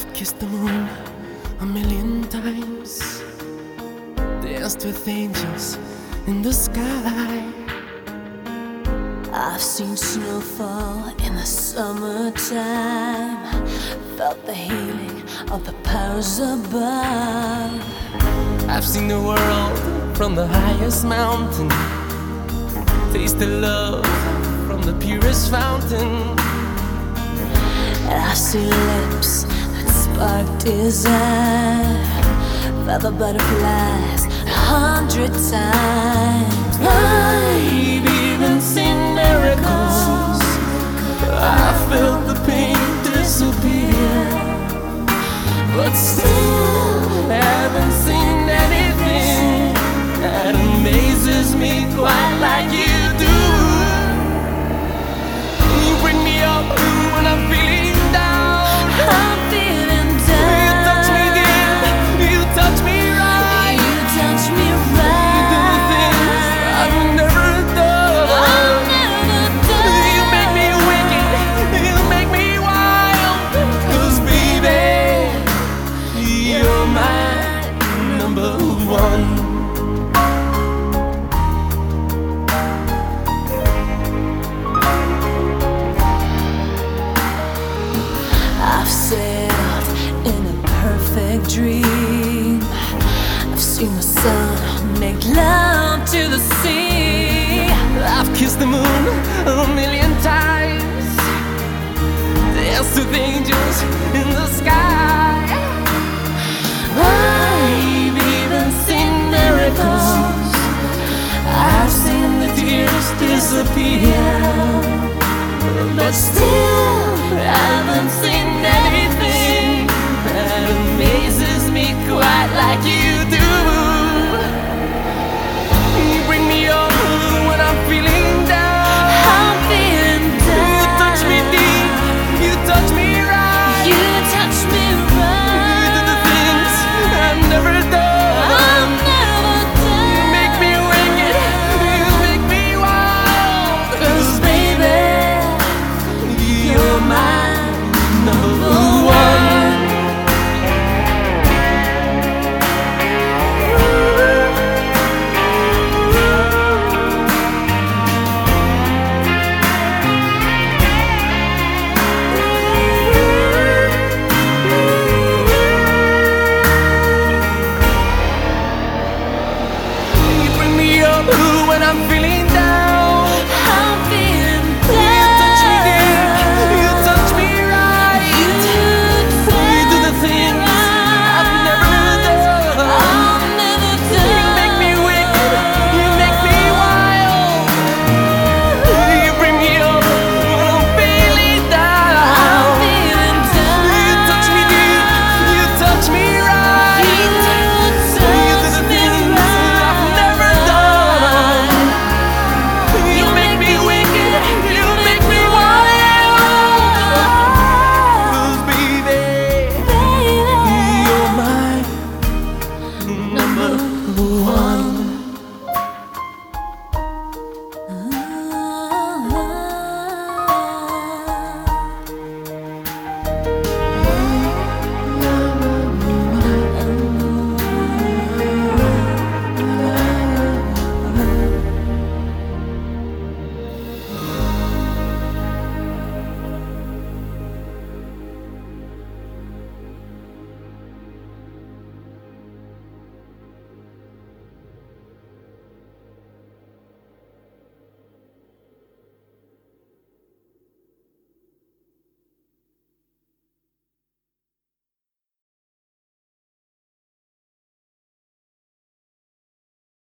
I've kissed the moon a million times, danced with angels in the sky. I've seen snowfall in the summertime, felt the healing of the powers above. I've seen the world from the highest mountain, tasted love from the purest fountain. And I've seen lips that spark desire, felt the butterflies 100 times. I've even seen miracles, I felt the pain disappear, but still haven't seen anything that amazes me quite like you do. You bring me up when I'm feeling down. I'm feeling down. You touch me again, you touch me right. You touch me You do right. things I've never done. I've never done. You make me wicked, you make me wild. 'Cause baby, you're my number one. I've sailed in a perfect dream. I've seen the sun make love to the sea. I've kissed the moon a million times, danced with angels in the sky. I've even seen miracles, I've seen the tears disappear, but still haven't seen anything that amazes me quite like you.